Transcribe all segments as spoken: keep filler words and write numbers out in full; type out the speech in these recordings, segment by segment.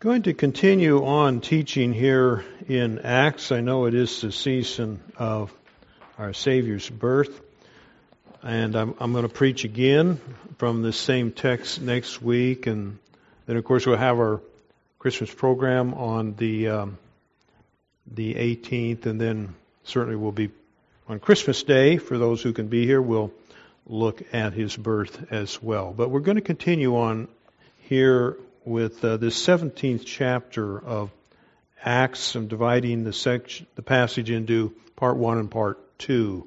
Going to continue on teaching here in Acts. I know it is the season of our Savior's birth, and I'm, I'm going to preach again from this same text next week, and then of course we'll have our Christmas program on the um, the eighteenth, and then certainly we'll be on Christmas Day. For those who can be here, we'll look at His birth as well. But we're going to continue on here with uh, this seventeenth chapter of Acts. I'm dividing the section, the passage into part one and part two.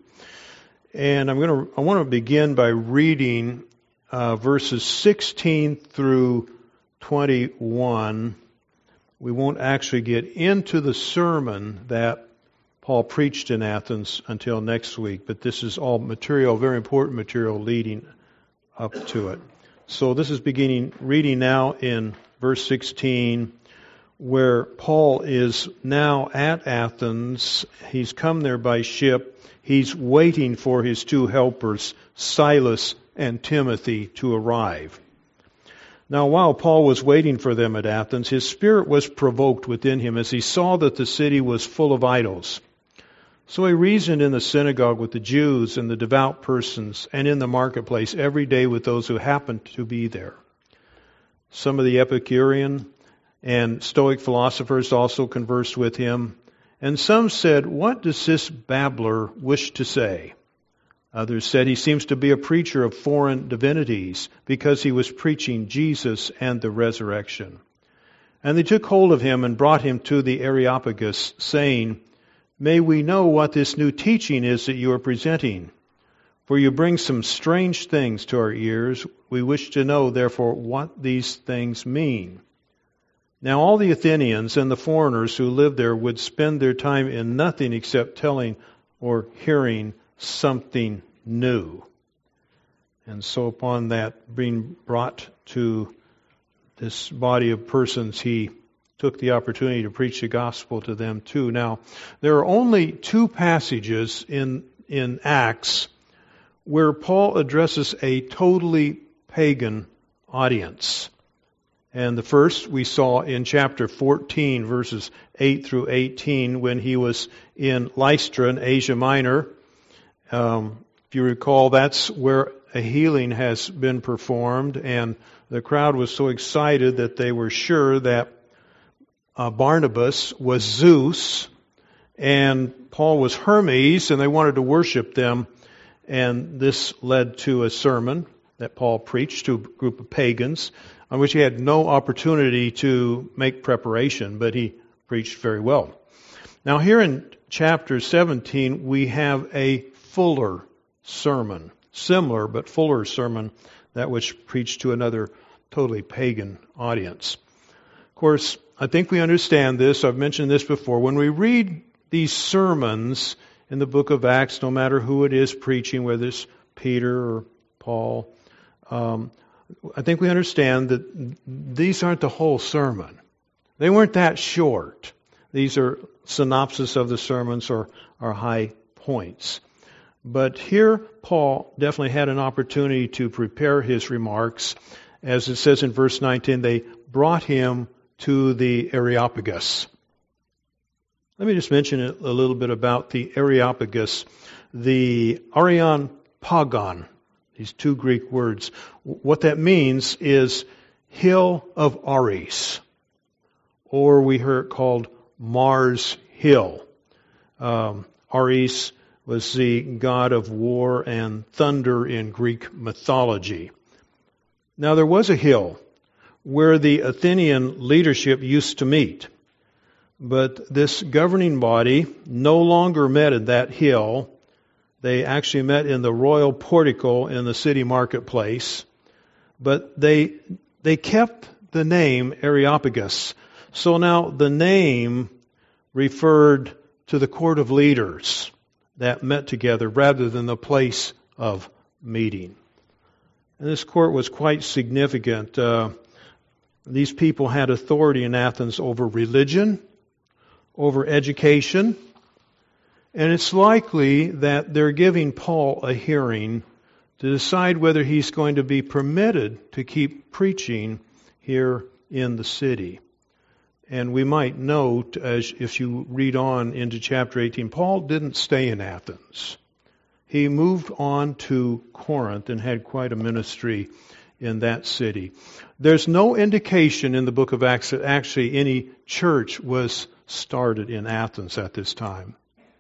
And I'm going to, I want to begin by reading uh, verses sixteen through twenty-one. We won't actually get into the sermon that Paul preached in Athens until next week, but this is all material, very important material leading up to it. So this is beginning, reading now in verse sixteen, where Paul is now at Athens. He's come there by ship. He's waiting for his two helpers, Silas and Timothy, to arrive. Now, while Paul was waiting for them at Athens, his spirit was provoked within him as he saw that the city was full of idols. So he reasoned in the synagogue with the Jews and the devout persons, and in the marketplace every day with those who happened to be there. Some of the Epicurean and Stoic philosophers also conversed with him, and some said, "What does this babbler wish to say?" Others said, "He seems to be a preacher of foreign divinities, because he was preaching Jesus and the resurrection." And they took hold of him and brought him to the Areopagus, saying, "May we know what this new teaching is that you are presenting? For you bring some strange things to our ears. We wish to know, therefore, what these things mean." Now all the Athenians and the foreigners who lived there would spend their time in nothing except telling or hearing something new. And so upon that being brought to this body of persons, he took the opportunity to preach the gospel to them too. Now, there are only two passages in, in Acts where Paul addresses a totally pagan audience. And the first we saw in chapter fourteen, verses eight through eighteen, when he was in Lystra in Asia Minor. Um, if you recall, that's where a healing has been performed, and the crowd was so excited that they were sure that Uh, Barnabas was Zeus and Paul was Hermes, and they wanted to worship them. And this led to a sermon that Paul preached to a group of pagans, on which he had no opportunity to make preparation, but he preached very well. Now here in chapter seventeen, we have a fuller sermon, similar but fuller sermon, that was preached to another totally pagan audience. Of course, I think we understand this. I've mentioned this before. When we read these sermons in the book of Acts, no matter who it is preaching, whether it's Peter or Paul, um, I think we understand that these aren't the whole sermon. They weren't that short. These are synopsis of the sermons or, or high points. But here, Paul definitely had an opportunity to prepare his remarks. As it says in verse nineteen, they brought him to the Areopagus. Let me just mention a little bit about the Areopagus. The Areopagon, these two Greek words, what that means is Hill of Ares, or we hear it called Mars Hill. Um, Ares was the god of war and thunder in Greek mythology. Now there was a hill where the Athenian leadership used to meet. But this governing body no longer met at that hill. They actually met in the royal portico in the city marketplace. But they they kept the name Areopagus. So now the name referred to the court of leaders that met together rather than the place of meeting. And this court was quite significant. Uh, These people had authority in Athens over religion, over education, and it's likely that they're giving Paul a hearing to decide whether he's going to be permitted to keep preaching here in the city. And we might note, as if you read on into chapter eighteen, Paul didn't stay in Athens. He moved on to Corinth and had quite a ministry in that city. There's no indication in the book of Acts that actually any church was started in Athens at this time.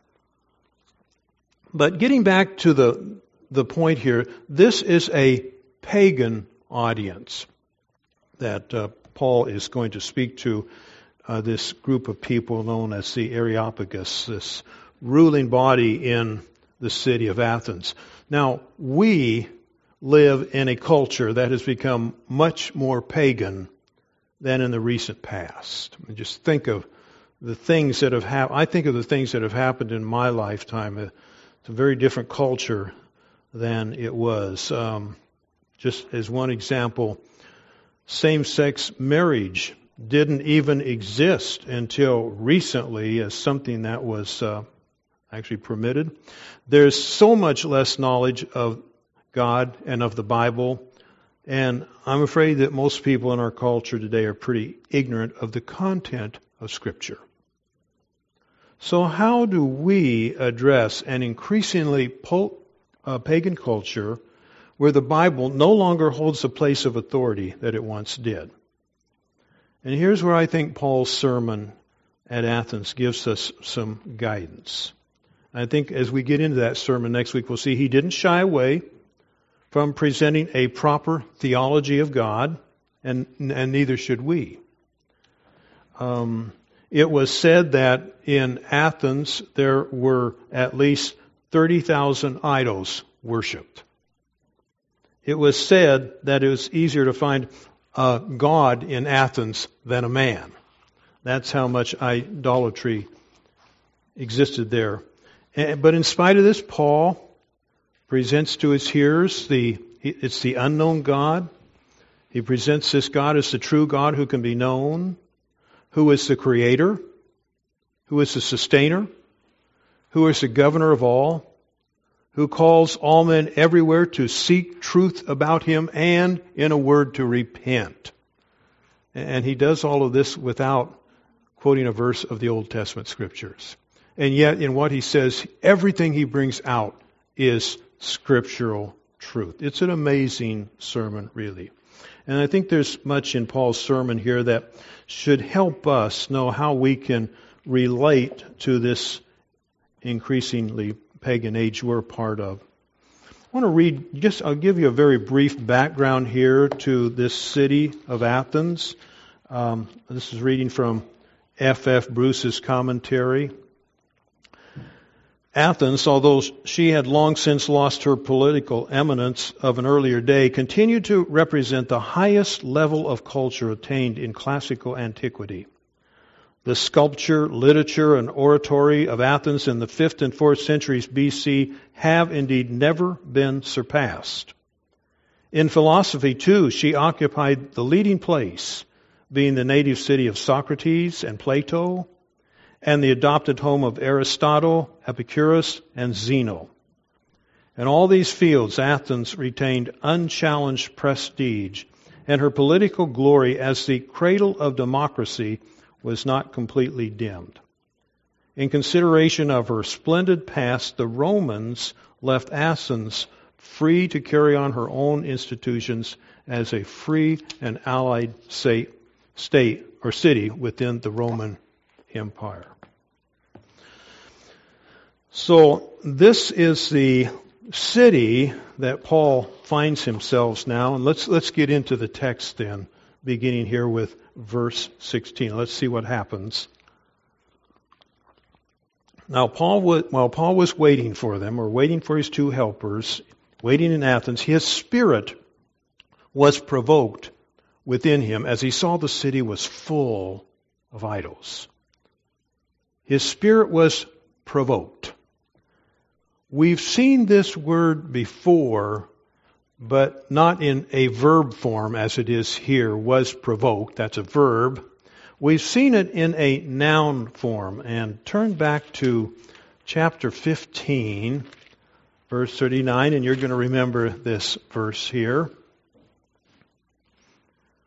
But getting back to the, the point here, this is a pagan audience that uh, Paul is going to speak to uh, this group of people known as the Areopagus, this ruling body in the city of Athens. Now, we live in a culture that has become much more pagan than in the recent past. And just think of the things that have happened. I think of the things that have happened in my lifetime. It's a very different culture than it was. Um, just as one example, same-sex marriage didn't even exist until recently as something that was uh, actually permitted. There's so much less knowledge of God and of the Bible, and I'm afraid that most people in our culture today are pretty ignorant of the content of Scripture. So how do we address an increasingly po- uh, pagan culture where the Bible no longer holds the place of authority that it once did? And here's where I think Paul's sermon at Athens gives us some guidance. I think as we get into that sermon next week, we'll see he didn't shy away from presenting a proper theology of God, and, and neither should we. Um, it was said that in Athens there were at least thirty thousand idols worshipped. It was said that it was easier to find a god in Athens than a man. That's how much idolatry existed there. But in spite of this, Paul presents to his hearers the it's the unknown God. He presents this God as the true God who can be known, who is the creator, who is the sustainer, who is the governor of all, who calls all men everywhere to seek truth about him and, in a word, to repent. And he does all of this without quoting a verse of the Old Testament Scriptures. And yet, in what he says, everything he brings out is scriptural truth. It's an amazing sermon, really. And I think there's much in Paul's sermon here that should help us know how we can relate to this increasingly pagan age we're a part of. I want to read, just I'll give you a very brief background here to this city of Athens. Um, this is reading from F F Bruce's commentary. Athens, although she had long since lost her political eminence of an earlier day, continued to represent the highest level of culture attained in classical antiquity. The sculpture, literature, and oratory of Athens in the fifth and fourth centuries B C have indeed never been surpassed. In philosophy, too, she occupied the leading place, being the native city of Socrates and Plato, and the adopted home of Aristotle, Epicurus, and Zeno. In all these fields, Athens retained unchallenged prestige, and her political glory as the cradle of democracy was not completely dimmed. In consideration of her splendid past, the Romans left Athens free to carry on her own institutions as a free and allied state, state or city within the Roman Empire. So this is the city that Paul finds himself now, and let's let's get into the text then, beginning here with verse sixteen. Let's see what happens. Now, Paul was, while Paul was waiting for them, or waiting for his two helpers, waiting in Athens, his spirit was provoked within him as he saw the city was full of idols. His spirit was provoked. We've seen this word before, but not in a verb form as it is here, was provoked. That's a verb. We've seen it in a noun form. And turn back to chapter fifteen, verse thirty-nine, and you're going to remember this verse here.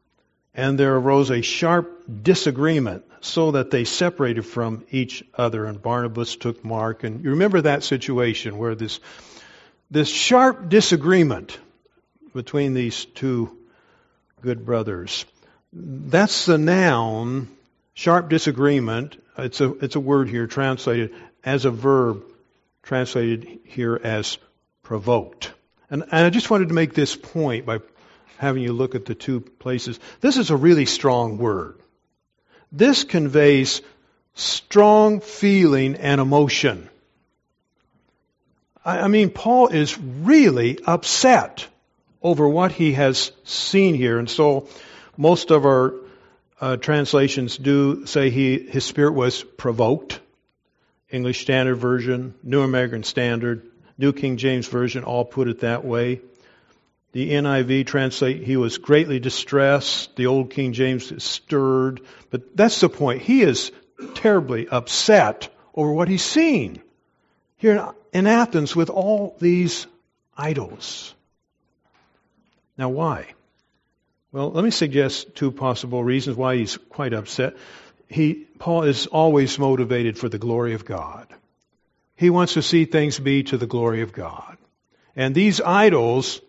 and there arose a sharp disagreement, so that they separated from each other, and Barnabas took Mark. And you remember that situation where this this sharp disagreement between these two good brothers. That's the noun, sharp disagreement. It's a it's a word here translated as a verb, translated here as provoked. And, and I just wanted to make this point by having you look at the two places. This is a really strong word. This conveys strong feeling and emotion. I, I mean, Paul is really upset over what he has seen here. And so most of our uh, translations do say he his spirit was provoked. English Standard Version, New American Standard, New King James Version all put it that way. The N I V translate, he was greatly distressed. The Old King James is stirred. But that's the point. He is terribly upset over what he's seen here in Athens with all these idols. Now why? Well, let me suggest two possible reasons why he's quite upset. He, Paul is always motivated for the glory of God. He wants to see things be to the glory of God. And these idols,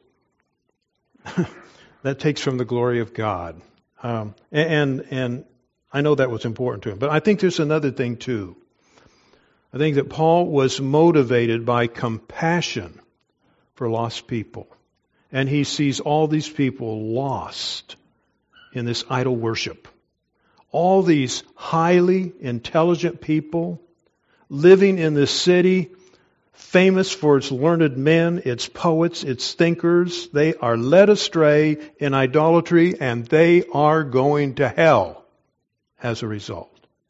that takes from the glory of God. Um, and, and I know that was important to him. But I think there's another thing too. I think that Paul was motivated by compassion for lost people. And he sees all these people lost in this idol worship. All these highly intelligent people living in this city, famous for its learned men, its poets, its thinkers. They are led astray in idolatry, and they are going to hell as a result.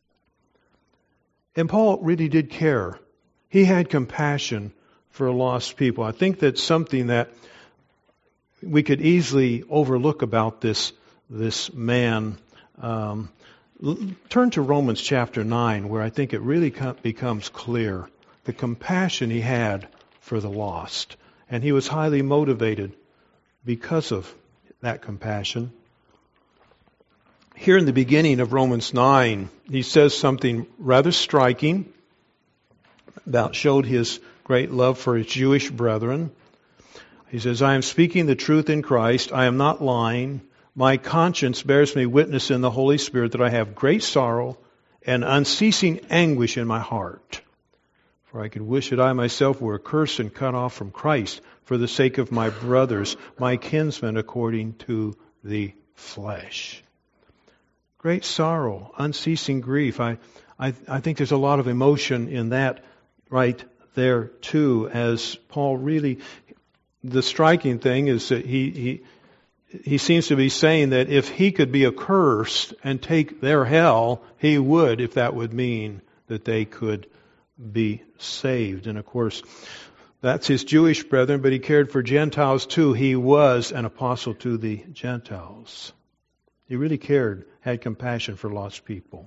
And Paul really did care. He had compassion for lost people. I think that's something that we could easily overlook about this, this man. Um, turn to Romans chapter nine, where I think it really becomes clear the compassion he had for the lost. And he was highly motivated because of that compassion. Here in the beginning of Romans nine, he says something rather striking about showed his great love for his Jewish brethren. He says, I am speaking the truth in Christ. I am not lying. My conscience bears me witness in the Holy Spirit that I have great sorrow and unceasing anguish in my heart. For I could wish that I myself were accursed and cut off from Christ for the sake of my brothers, my kinsmen according to the flesh. Great sorrow, unceasing grief. I, I, I think there's a lot of emotion in that right there too, as Paul really, the striking thing is that he, he He seems to be saying that if he could be accursed and take their hell, he would, if that would mean that they could be saved. And of course, that's his Jewish brethren, but he cared for Gentiles too. He was an apostle to the Gentiles. He really cared, had compassion for lost people.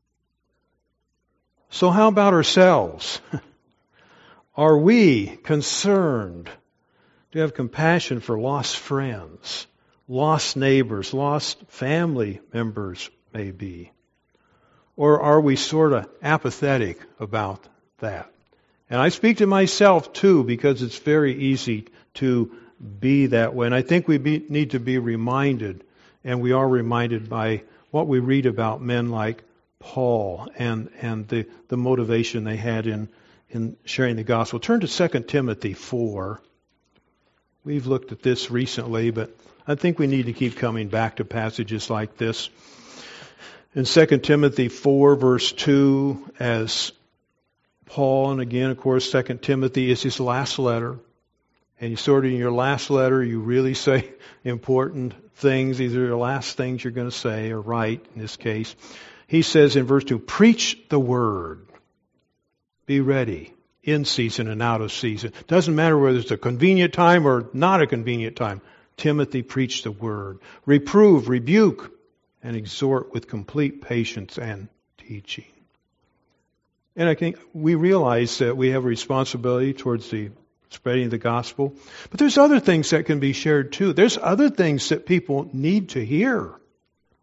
So how about ourselves? Are we concerned to have compassion for lost friends? Lost neighbors, lost family members, maybe? Or are we sort of apathetic about that? And I speak to myself too, because it's very easy to be that way. And I think we be, need to be reminded, and we are reminded by what we read about men like Paul and, and the, the motivation they had in, in sharing the gospel. Turn to Second Timothy four. We've looked at this recently, but I think we need to keep coming back to passages like this. In Second Timothy four, verse two, as Paul, and again, of course, Second Timothy is his last letter. And you sort of, in your last letter, you really say important things, either your last things you're going to say or write, in this case. He says in verse two, preach the word. Be ready. In season and out of season. Doesn't matter whether it's a convenient time or not a convenient time. Timothy, preach the word. Reprove, rebuke, and exhort with complete patience and teaching. And I think we realize that we have a responsibility towards the spreading of the gospel. But there's other things that can be shared too. There's other things that people need to hear.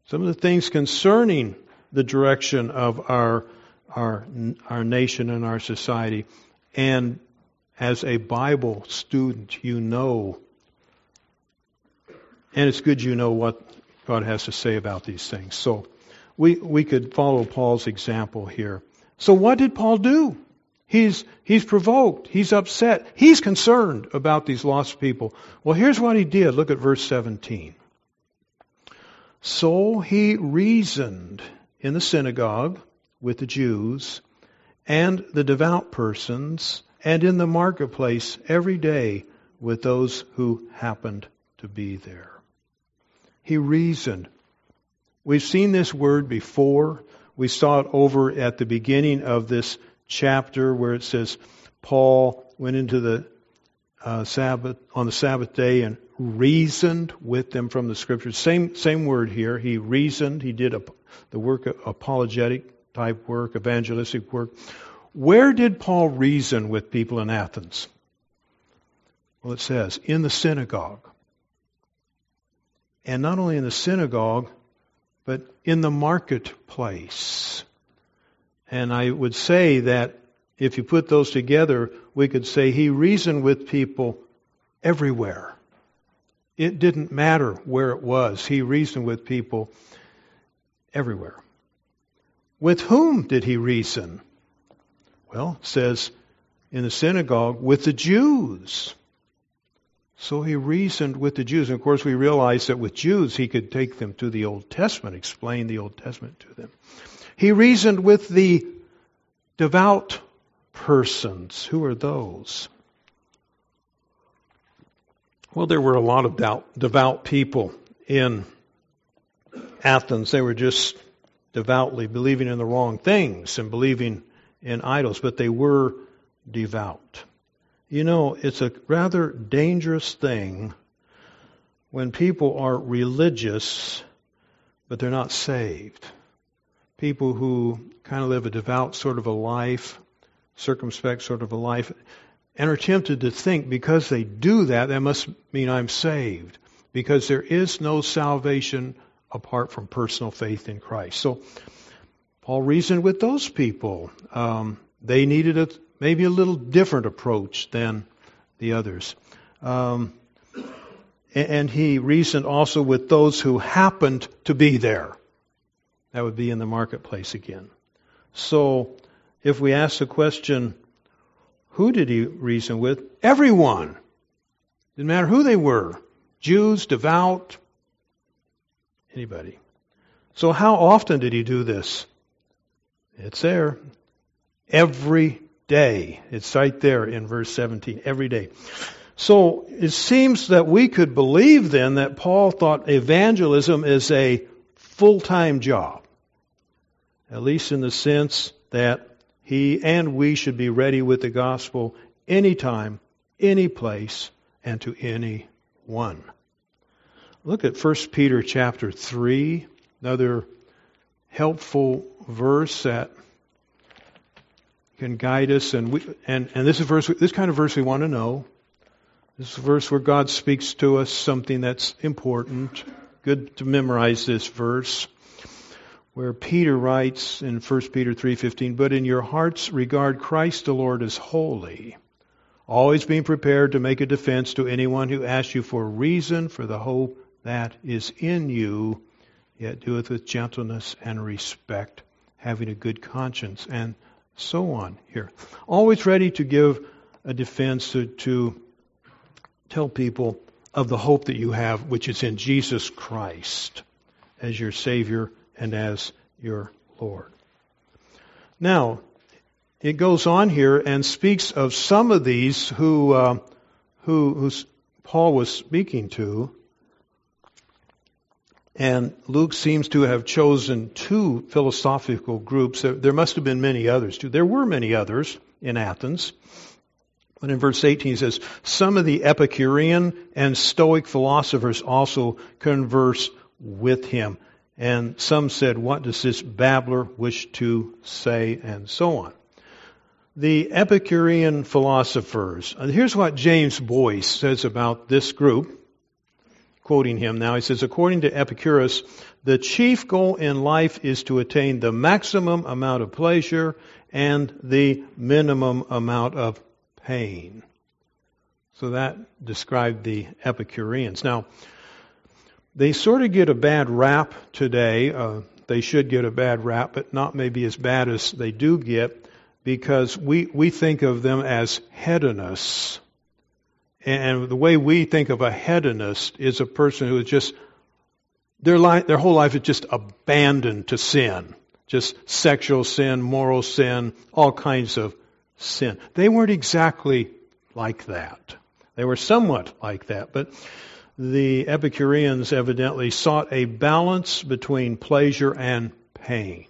some of the things concerning the direction of our our our nation and our society. And as a Bible student, you know, and it's good you know what God has to say about these things. So we we could follow Paul's example here. So what did Paul do? He's he's provoked. He's upset. He's concerned about these lost people. Well, here's what he did. Look at verse seventeen. So he reasoned in the synagogue with the Jews and the devout persons, and in the marketplace every day with those who happened to be there. He reasoned. We've seen this word before. We saw it over at the beginning of this chapter where it says Paul went into the uh, Sabbath on the Sabbath day and reasoned with them from the Scriptures. Same same word here. He reasoned. He did a, the work of apologetic type work, evangelistic work. Where did Paul reason with people in Athens? Well, it says in the synagogue. And not only in the synagogue, but in the marketplace. And I would say that if you put those together, we could say he reasoned with people everywhere. It didn't matter where it was. He reasoned with people everywhere. With whom did he reason? Well, it says in the synagogue, with the Jews. So he reasoned with the Jews. And of course, we realize that with Jews, he could take them to the Old Testament, explain the Old Testament to them. He reasoned with the devout persons. Who are those? Well, there were a lot of doubt, devout people in Athens. They were just devoutly believing in the wrong things and believing in idols, but they were devout. You know, it's a rather dangerous thing when people are religious, but they're not saved. People who kind of live a devout sort of a life, circumspect sort of a life, and are tempted to think because they do that, that must mean I'm saved. Because there is no salvation apart from personal faith in Christ. So Paul reasoned with those people. Um, they needed a, maybe a little different approach than the others. Um, and, and he reasoned also with those who happened to be there. That would be in the marketplace again. So if we ask the question, who did he reason with? Everyone. Didn't matter who they were. Jews, devout, anybody. So how often did he do this? It's there. Every day. It's right there in verse seventeen. Every day. So it seems that we could believe then that Paul thought evangelism is a full-time job. At least in the sense that he and we should be ready with the gospel anytime, any place, and to anyone. Look at First Peter chapter three, another helpful verse that can guide us. And we, and, and this is verse, this kind of verse we want to know. This is a verse where God speaks to us something that's important. Good to memorize this verse, where Peter writes in First Peter three fifteen, but in your hearts regard Christ the Lord as holy, always being prepared to make a defense to anyone who asks you for a reason for the hope that is in you, yet do it with gentleness and respect, having a good conscience, and so on here. Always ready to give a defense to, to tell people of the hope that you have, which is in Jesus Christ as your Savior and as your Lord. Now, it goes on here and speaks of some of these who, uh, who, who Paul was speaking to. And Luke seems to have chosen two philosophical groups. There must have been many others too. There were many others in Athens. But in verse eighteen he says, some of the Epicurean and Stoic philosophers also converse with him. And some said, what does this babbler wish to say? And so on. The Epicurean philosophers. Here's what James Boyce says about this group. quoting him now. He says, according to Epicurus, the chief goal in life is to attain the maximum amount of pleasure and the minimum amount of pain. So that described the Epicureans. Now, they sort of get a bad rap today. Uh, they should get a bad rap, but not maybe as bad as they do get, because we, we think of them as hedonists. And the way we think of a hedonist is a person who is just, their life, their whole life is just abandoned to sin. Just sexual sin, moral sin, all kinds of sin. They weren't exactly like that. They were somewhat like that, but the Epicureans evidently sought a balance between pleasure and pain.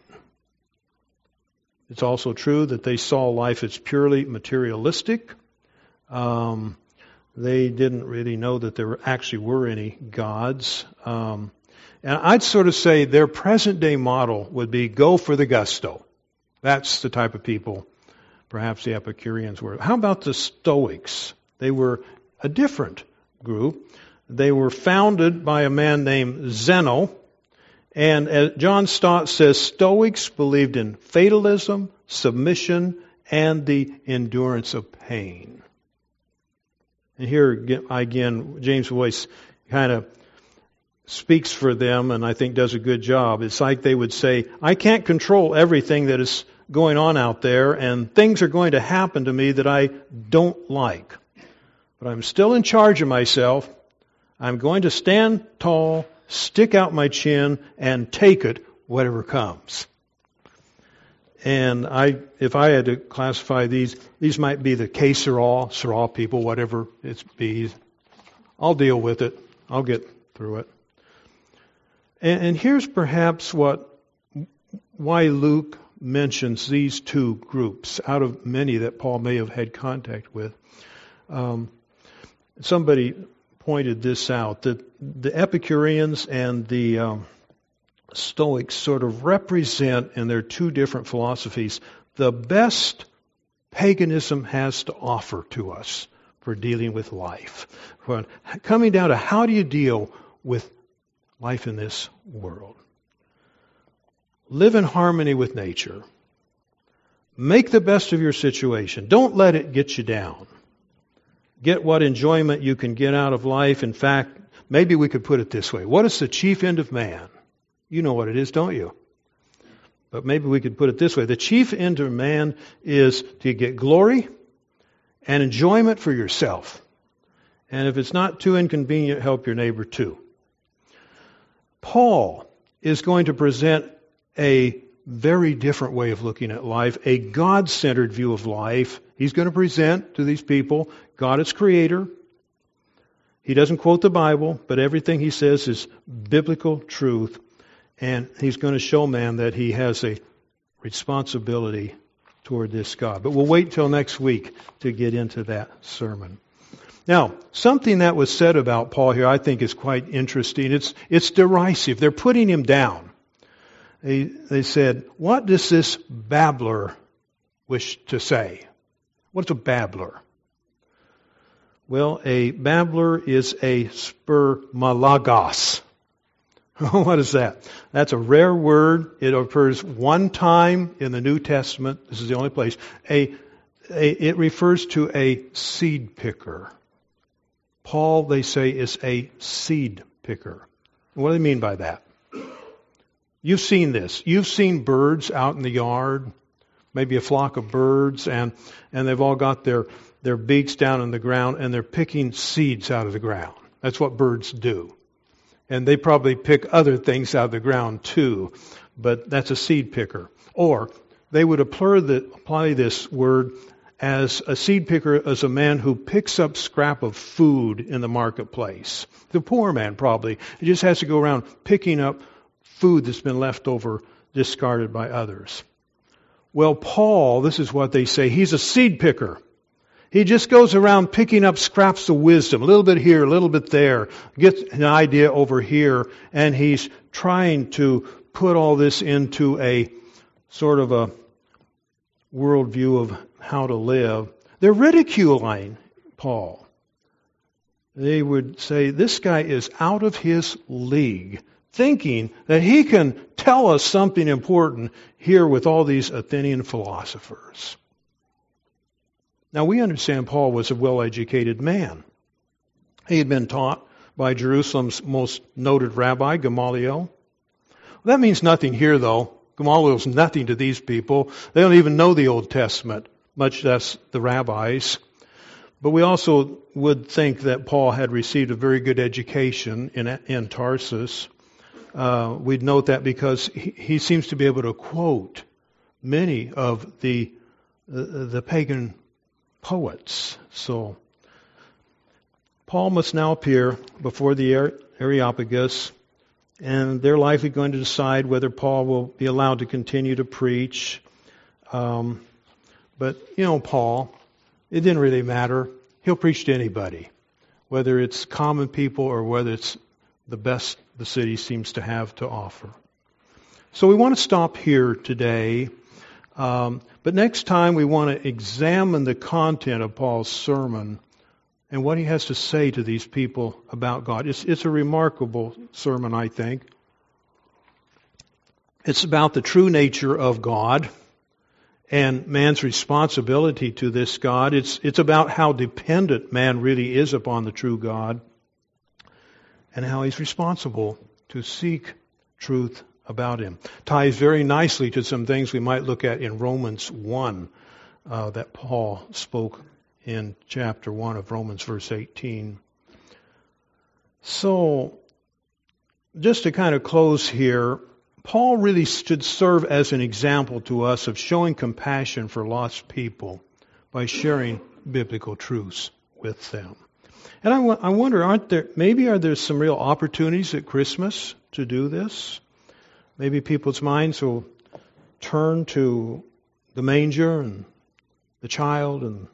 It's also true that they saw life as purely materialistic. Um, They didn't really know that there actually were any gods. Um, and I'd sort of say their present-day model would be go for the gusto. That's the type of people perhaps the Epicureans were. How about the Stoics? They were a different group. They were founded by a man named Zeno. And as John Stott says, Stoics believed in fatalism, submission, and the endurance of pain. And here again, James Boyce kind of speaks for them and I think does a good job. It's like they would say, I can't control everything that is going on out there, and things are going to happen to me that I don't like. But I'm still in charge of myself. I'm going to stand tall, stick out my chin, and take it, whatever comes. And I, if I had to classify these, these might be the que sera, sera people, whatever it be. I'll deal with it. I'll get through it. And, and here's perhaps what, why Luke mentions these two groups out of many that Paul may have had contact with. Um, somebody pointed this out, that the Epicureans and the um, Stoics sort of represent, in their two different philosophies, the best paganism has to offer to us for dealing with life. Coming down to how do you deal with life in this world? Live in harmony with nature. Make the best of your situation. Don't let it get you down. Get what enjoyment you can get out of life. In fact, maybe we could put it this way. What is the chief end of man? You know what it is, don't you? But maybe we could put it this way. The chief end of man is to get glory and enjoyment for yourself. And if it's not too inconvenient, help your neighbor too. Paul is going to present a very different way of looking at life, a God-centered view of life. He's going to present to these people God as creator. He doesn't quote the Bible, but everything he says is biblical truth. And he's going to show man that he has a responsibility toward this God. But we'll wait till next week to get into that sermon. Now, something that was said about Paul here I think is quite interesting. It's it's derisive. They're putting him down. They, they said, what does this babbler wish to say? What's a babbler? Well, a babbler is a spermalagos. What is that? That's a rare word. It occurs one time in the New Testament. This is the only place. A, a, it refers to a seed picker. Paul, they say, is a seed picker. What do they mean by that? You've seen this. You've seen birds out in the yard, maybe a flock of birds, and, and they've all got their, their beaks down in the ground, and they're picking seeds out of the ground. That's what birds do. And they probably pick other things out of the ground too, but that's a seed picker. Or they would apply, the, apply this word as a seed picker as a man who picks up scrap of food in the marketplace. The poor man probably. He just has to go around picking up food that's been left over, discarded by others. Well, Paul, this is what they say, he's a seed picker. He just goes around picking up scraps of wisdom, a little bit here, a little bit there, gets an idea over here, and he's trying to put all this into a sort of a worldview of how to live. They're ridiculing Paul. they would say, this guy is out of his league, thinking that he can tell us something important here with all these Athenian philosophers. Now, we understand Paul was a well-educated man. He had been taught by Jerusalem's most noted rabbi, Gamaliel. That means nothing here, though. Gamaliel's nothing to these people. They don't even know the Old Testament, much less the rabbis. But we also would think that Paul had received a very good education in, in Tarsus. Uh, we'd note that because he, he seems to be able to quote many of the uh, the pagan poets. So Paul must now appear before the Areopagus, and they're likely going to decide whether Paul will be allowed to continue to preach. Um, but, you know, Paul, it didn't really matter. He'll preach to anybody, whether it's common people or whether it's the best the city seems to have to offer. So we want to stop here today. Um, but next time we want to examine the content of Paul's sermon and what he has to say to these people about God. It's, it's a remarkable sermon, I think. It's about the true nature of God and man's responsibility to this God. It's, it's about how dependent man really is upon the true God and how he's responsible to seek truth about him. Ties very nicely to some things we might look at in Romans one uh, that Paul spoke in chapter one of Romans, verse eighteen. So, just to kind of close here, Paul really should serve as an example to us of showing compassion for lost people by sharing biblical truths with them. And I, w- I wonder, aren't there, maybe are there some real opportunities at Christmas to do this? Maybe people's minds will turn to the manger and the child and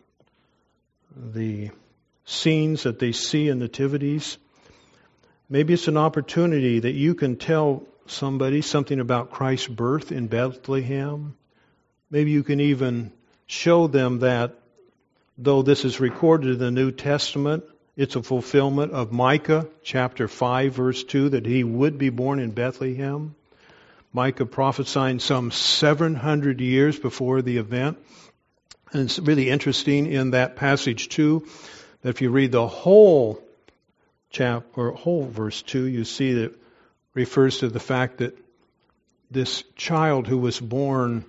the scenes that they see in nativities. Maybe it's an opportunity that you can tell somebody something about Christ's birth in Bethlehem. Maybe you can even show them that though this is recorded in the New Testament, it's a fulfillment of Micah chapter five, verse two, that he would be born in Bethlehem. Micah prophesying some seven hundred years before the event. And it's really interesting in that passage too, that if you read the whole chap or whole verse two, you see that it refers to the fact that this child who was born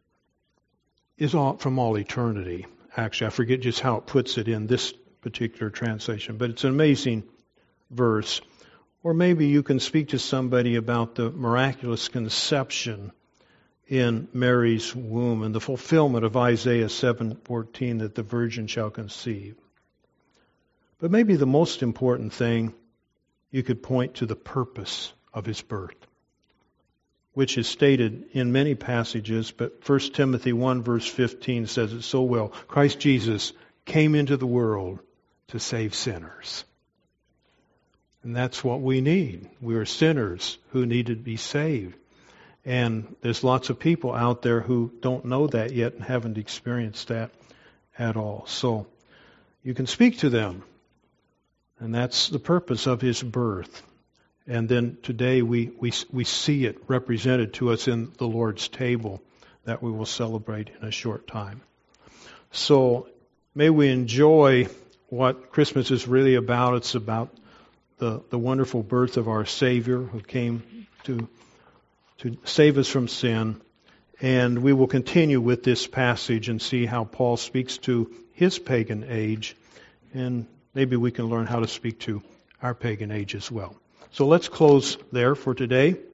is all, from all eternity. Actually, I forget just how it puts it in this particular translation, but it's an amazing verse. Or maybe you can speak to somebody about the miraculous conception in Mary's womb and the fulfillment of Isaiah seven fourteen that the virgin shall conceive. But maybe the most important thing, you could point to the purpose of his birth, which is stated in many passages, but First Timothy one verse fifteen says it so well. Christ Jesus came into the world to save sinners. And that's what we need. We are sinners who need to be saved. And there's lots of people out there who don't know that yet and haven't experienced that at all. So you can speak to them. And that's the purpose of his birth. And then today we, we, we see it represented to us in the Lord's table that we will celebrate in a short time. So may we enjoy what Christmas is really about. It's about the, the wonderful birth of our Savior who came to, to save us from sin. And we will continue with this passage and see how Paul speaks to his pagan age. And maybe we can learn how to speak to our pagan age as well. So let's close there for today.